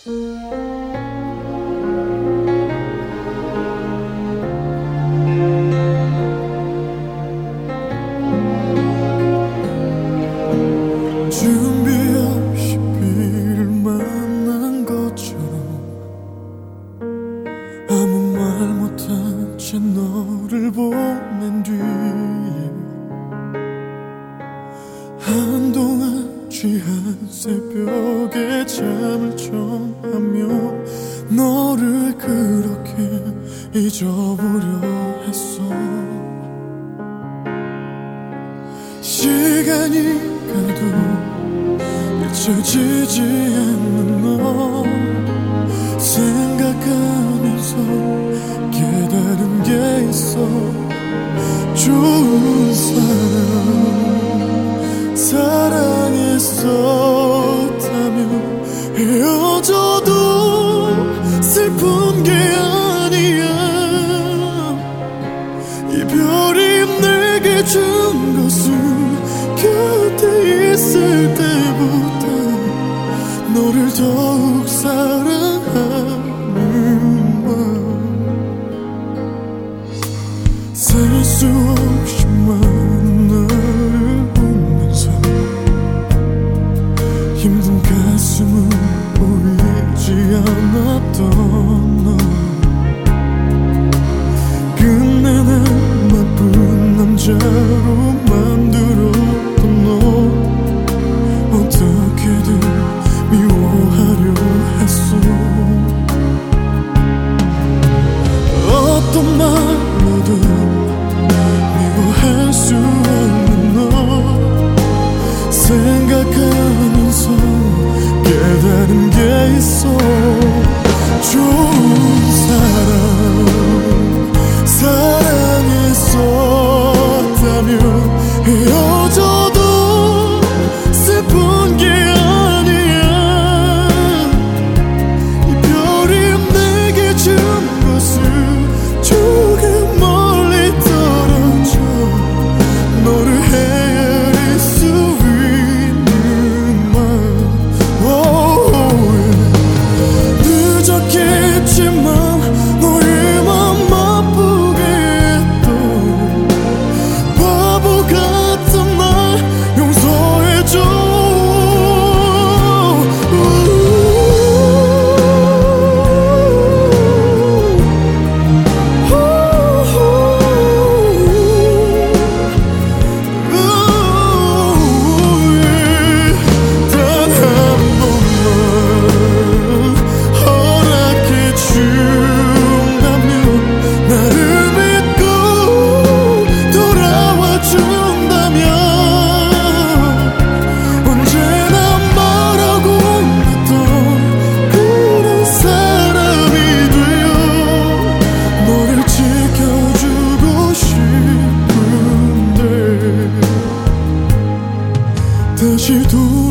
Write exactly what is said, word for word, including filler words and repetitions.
준비 없이 비를 만난 것처럼 아무 말 못한 채 너를 보낸 뒤 한동안 취한 새벽에 잠을 청하며 너를 그렇게 잊어보려 했어. 시간이 가도 잊혀지지 않는 너 생각하면서 깨달은 게 있어. 좋은 사람 사랑했었다면 헤어져도 슬픈 게 아니야. 이별이 내게 준 것은 곁에 있을 때보다 너를 더욱 사랑하는 마음. 살 수 없이 많은 나를 보면서 힘든 가슴은 보이지 않았던 너 끝내 날 나쁜 남자로 만들었던 너 어떻게든 미워하려 했어. 어떤 말로도 미워할 수 없는 너 생각하면서 깨달은 게 있어. 좋은 사람 사랑했었다면 헤어져도 슬픈 게 아니야. 이별이 내게 준 것은 조금 멀리 떨어져 너를 헤아릴 수 있는 맘. oh, yeah. 늦었겠지만 너의 맘 아프게 했던 바보 같은 날 용서해줘. 다시 도